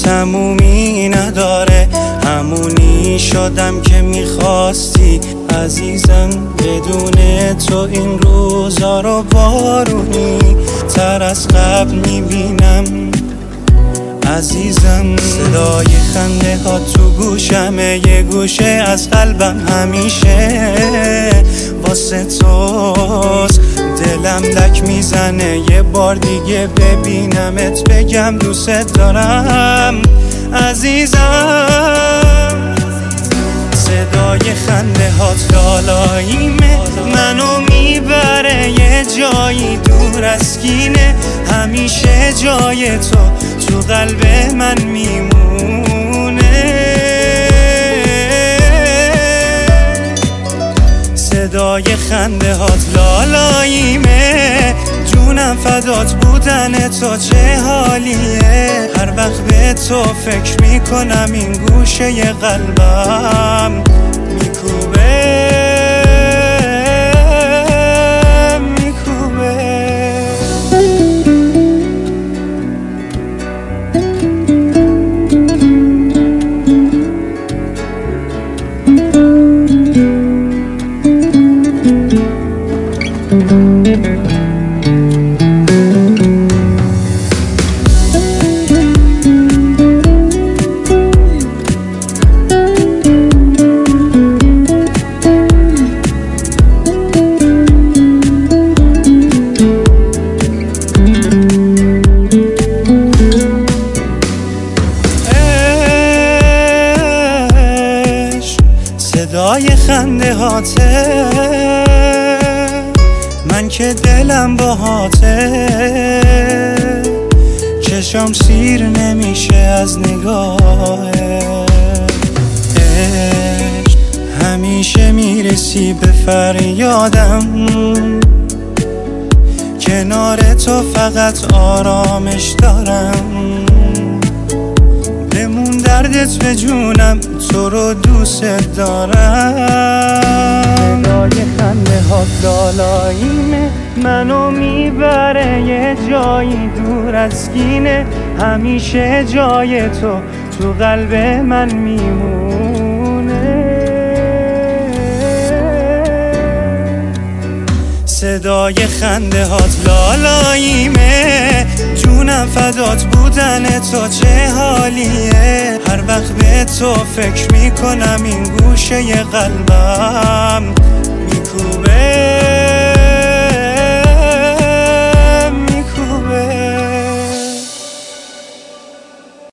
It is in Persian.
تمومی نداره، همونی شدم که میخواستی عزیزم. بدون تو این روزا رو بارونی تر از قبل میبینم عزیزم. صدای خنده ها تو گوشمه، یه گوشه از قلبم همیشه واسه توست. دلم لک میزنه یه بار دیگه ببینمت، بگم دوست دارم عزیزم. صدای خنده هات لالاییمه، منو میبره یه جایی دور از کینه. همیشه جای تو قلب من میمونه. صدای خنده هات لالاییمه، جونم فدات بودن تو چه حالیه. هر وقت به تو فکر میکنم این گوشه قلبم میکوبه. صدای خنده هاته، من که دلم باهاته. چشم سیر نمیشه از نگاه عشق، همیشه میرسی به فریادم. کنار تو فقط آرامش دارم، بمون دردت به جونم، تو رو دوست دارم. صدای خنده هات لالاییمه، منو میبره یه جایی دور از کینه. همیشه جای تو قلب من میمونه. صدای خنده هات لالاییمه، جونم فدات بودن تو چه حالیه. هر وقت به تو فکر میکنم این گوشه قلبم